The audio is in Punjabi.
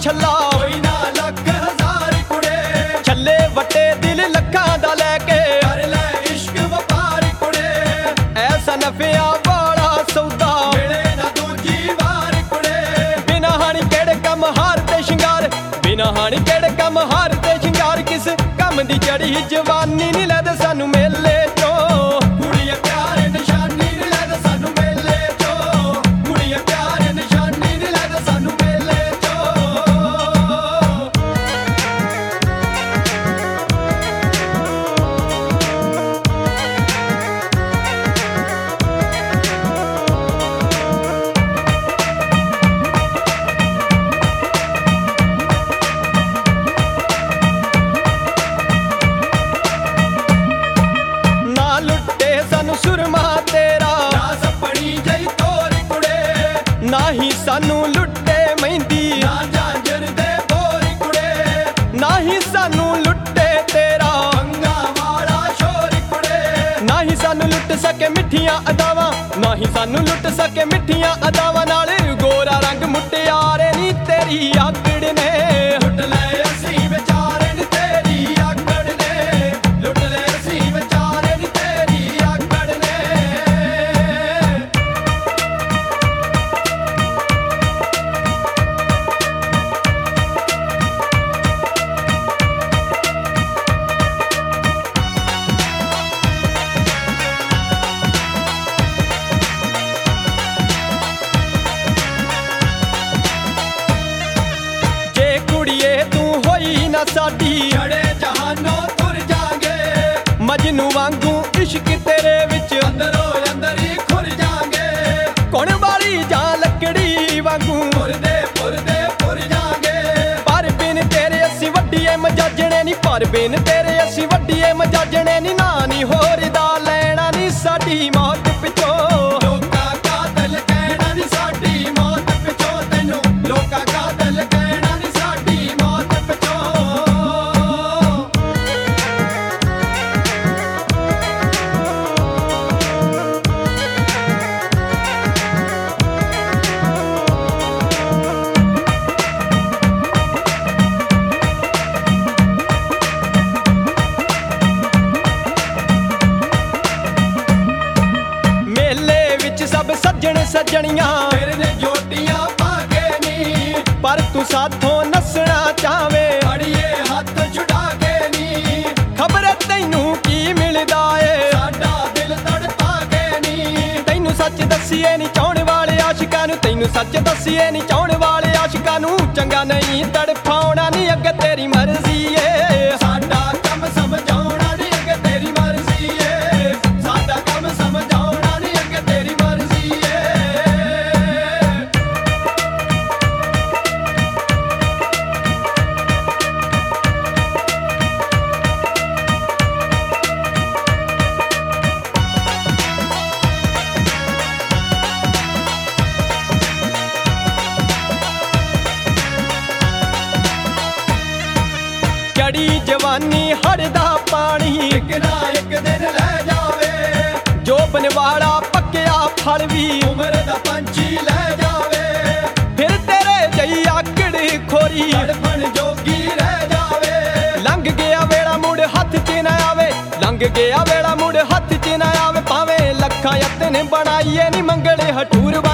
ਛੱਲਾ ਕੋਈ ਨਾ ਲੱਖ ਹਜ਼ਾਰ ਕੁੜੇ ਛੱਲੇ ਵੱਟੇ ਦਿਲ ਲੱਖਾਂ ਦਾ ਲੈ ਕੇ ਕਰ ਲੈ ਇਸ਼ਕ ਵਪਾਰ ਕੁੜੇ ਐਸਾ ਨਫਿਆਂ ਵਾਲਾ ਸੌਦਾ ਮਿਲੇ ਨਾ ਦੂਜੀ ਵਾਰ ਕੁੜੇ ਬਿਨਾਂ ਹਾਣੀ ਕਿਹੜੇ ਕੰਮ ਹਾਰ ਤੇ ਸ਼ਿੰਗਾਰ ਬਿਨਾਂ ਹਾਣੀ ਕਿਹੜੇ ਕੰਮ ਹਾਰ ਤੇ ਸ਼ਿੰਗਾਰ ਕਿਸ ਕੰਮ ਦੀ ਚੜੀ ਜਵਾਨੀ ਨੀ ਲੈਦੇ ਸਾਨੂੰ ਮੇਲੇ ਚੋਂ ਕੁੜੀਏ ਪਿਆਰ ਨਿਸ਼ਾਨੀ ਨੀ ਲੈ ਦੇ ਸਾਨੂੰ ਮੇਲੇ ਚੋਂ ਕੁੜੀਏ ਪਿਆਰ ਨਿਸ਼ਾਨੀ ਨੀ ਲੈ ਦੇ ਸਾਨੂੰ ਮੇਲੇ ਚੋਂ ਨਾ ਲੁੱਟੇ ਸਾਨੂੰ ਸੁਰਮਾ ਤੇਰਾ ਨਾ ਸੱਪਣੀ ਜਈ ਤੋਰ ਕੁੜੇ ਨਾ ਹੀ ਸਾਨੂੰ ਲੁੱਟੇ ਮਹਿੰਦੀ ਨਾ ਜਾਂਜਰ ਦੇ ਬੋਰ ਕੁੜੇ ਨਾ ਹੀ ਸਾਨੂੰ ਲੁੱਟੇ ਤੇਰਾ ਅੰਗਾ ਵਾਲਾ ਸ਼ੋਰ ਕੁੜੇ ਨਾ ਹੀ ਸਾਨੂੰ ਲੁੱਟ ਸਕੇ ਮਿੱਠੀਆਂ ਅਦਾਵਾਂ ਨਾ ਹੀ ਸਾਨੂੰ ਲੁੱਟ ਸਕੇ ਮਿੱਠੀਆਂ ਅਦਾਵਾਂ ਨਾਲ ਗੋਰਾ ਰੰਗ ਮੁਟਿਆਰੇ ਨੀ ਤੇਰੀ ਆਕੜ ਨੇ ਲੁੱਟ ਲੈ ਅਸੀਂ ਵਿਚਾਰੇ ਨੀ ਤੇਰੀ ਆਕੜ ਨੇ ਲੁੱਟ ਲੈ ਅਸੀਂ ਵਿਚਾਰੇ ਨੀ ਤੇਰੀ ਆਕੜ ਨੇ ਜੇ ਕੁੜੀਏ ਤੂੰ ਹੋਈ ਨਾ ਸਾਡੀ ਛੜੇ ਜਹਾਨੋਂ ਤੁਰ ਜਾਗੇ ਮਜਨੂ ਵਾਂਗੂ ਇਸ਼ਕ ਤੇਰੇ ਵਿੱਚ ਅੰਦਰੋਂ ਅੰਦਰ ਹੀ ਖੁਰ ਜਾਗੇ ਕੌਣ ਵਾਲੀ ਜਾਂ ਲੱਕੜੀ ਵਾਂਗੂ ਪੁਰਦੇ ਪੁਰ ਜਾਗੇ ਪਰ ਬਿਨ ਤੇਰੇ ਅਸੀਂ ਵੱਡੀਏ ਮਜਾਜਣੇ ਨੀ ਪਰ ਬਿਨ ਤੇਰੇ ਅਸੀਂ ਵੱਡੀਏ ਮਜਾਜਣੇ ਨੀ ਨਾ ਨੀ ਹੋਰ ਦਾ ਲੈਣਾ ਨੀ ਸਾਡੀ ਮੌਤ ਪਿੱਛੋਂ ਲੋਕਾਂ ਕਾਤਲ ਕਹਿਣਾ ਨੀ ਸਾਡੀ ਮੌਤ ਪਿੱਛੋਂ ਤੈਨੂੰ ਲੋਕਾਂ ਕਾਤਲ ਕਹਿਣਾ ਨੀ ਸਾਡੀ ਮੌਤ ਪਿੱਛੋਂ ਮੇਲੇ ਵਿੱਚ ਸਭ ਸੱਜਣ ਸੱਜਣੀਆਂ ਤੇਰੇ ਨੇ ਜੋਟੀਆਂ ਪਾ ਕੇ ਨੀ ਪਰ ਤੂੰ ਸਾਥੋਂ ਨੱਸਣਾ ਚਾਹਵੇਂ ਅੜੀਏ ਹੱਥ ਛੁਡਾ ਕੇ ਨੀ ਖਬਰ ਤੈਨੂੰ ਕੀ ਮਿਲਦਾ ਏ ਸਾਡਾ ਦਿਲ ਤੜਪਾ ਕੇ ਨੀ ਤੈਨੂੰ ਸੱਚ ਦੱਸੀਏ ਨੀ ਚਾਹਣ ਵਾਲੇ ਆਸ਼ਿਕਾਂ ਨੂੰ ਤੈਨੂੰ ਸੱਚ ਦੱਸੀਏ ਨੀ ਚਾਹਣ ਵਾਲੇ ਆਸ਼ਿਕਾਂ ਨੂੰ ਚੰਗਾ ਨਹੀਂ ਤੜਫਾਉਣਾ ਨੀ ਅੱਗੇ ਤੇਰੀ ਮਰਜ਼ੀ ਏ ਸਾਡਾ ਕੰਮ ਸਮਝਾਉਣਾ ਨੀ ਅੱਗੇ ਤੇਰੀ ਮਰਜ਼ੀ ਏ ਸਾਡਾ ਕੰਮ ਸਮਝਾਉਣਾ ਨੀ ਅੱਗੇ ਤੇਰੀ ਮਰਜ਼ੀ ਏ ਚੜੀ ਜਵਾਨੀ ਹੜਦਾ ਪਾਣੀ ਇੱਕ ਨਾ ਇੱਕ ਦਿਨ ਲੈ ਜਾਵੇ ਜੋ ਬਨਵਾੜਾ ਪੱਕਿਆ ਫਲ ਵੀ ਉਮਰ ਦਾ ਪੰਛੀ ਲੈ ਜਾਵੇ ਫਿਰ ਤੇਰੇ ਜਈ ਆਕੜ ਖੋਰੀ ਤੜਫਣ ਜੋਗੀ ਰਹਿ ਜਾਵੇ ਲੰਘ ਗਿਆ ਵੇਲਾ ਮੁੜ ਹੱਥ 'ਚ ਨਾ ਆਵੇ ਲੰਘ ਗਿਆ ਵੇਲਾ ਮੁੜ ਹੱਥ 'ਚ ਨਾ ਆਵੇ ਭਾਵੇਂ ਲੱਖਾਂ ਯਤਨ ਬਣਾਈਏ ਨੀ ਮੰਗਲੇ ਹਟੂਰ